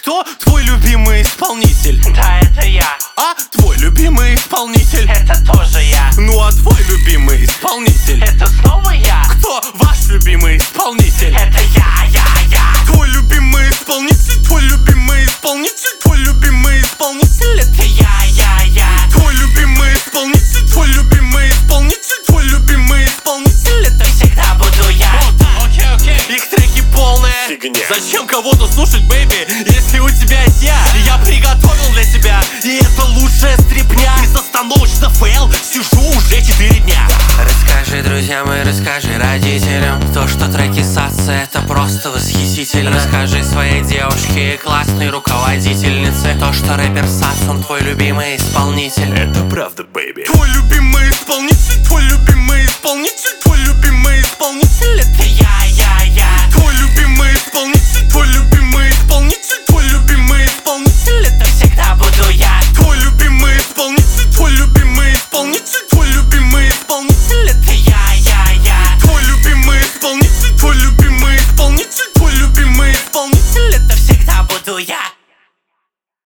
кто твой любимый исполнитель? Да, это я. А твой любимый исполнитель? Это тоже я. Ну а твой любимый исполнитель? Это снова я. Кто ваш любимый исполнитель? Это я. Твой любимый исполнитель, твой любимый исполнитель, твой любимый исполнитель? Это я. Твой любимый исполнитель, твой любимый исполнитель, твой любимый исполнитель? Это Всегда буду я. окей. Их треки полная фигня. Зачем кого-то слушать, бэйби, если у тебя есть я? Я приготовил для тебя, и это лучшая стрипня. Безостановочно фейл, сижу уже 4 дня. Расскажи друзьям и расскажи родителям то, что треки Саса это просто восхитительно. Расскажи своей девушке и классной руководительнице то, что рэпер Сас, он твой любимый исполнитель. Это правда, бэйби. Твой любимый исполнитель, твой любимый исполнитель, твой любимый исполнитель? Это Я. твой любимый исполнитель.